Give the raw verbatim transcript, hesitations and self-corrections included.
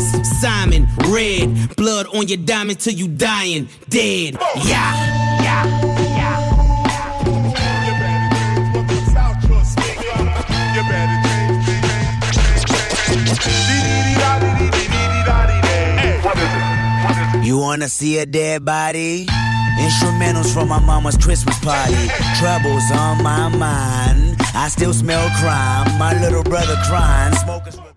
Simon, red, blood on your diamond till you dying, dead. Yeah, yeah, yeah. You wanna see a dead body? Instrumentals from my mama's Christmas party. Troubles on my mind. I still smell crime. My little brother crying. Smoking.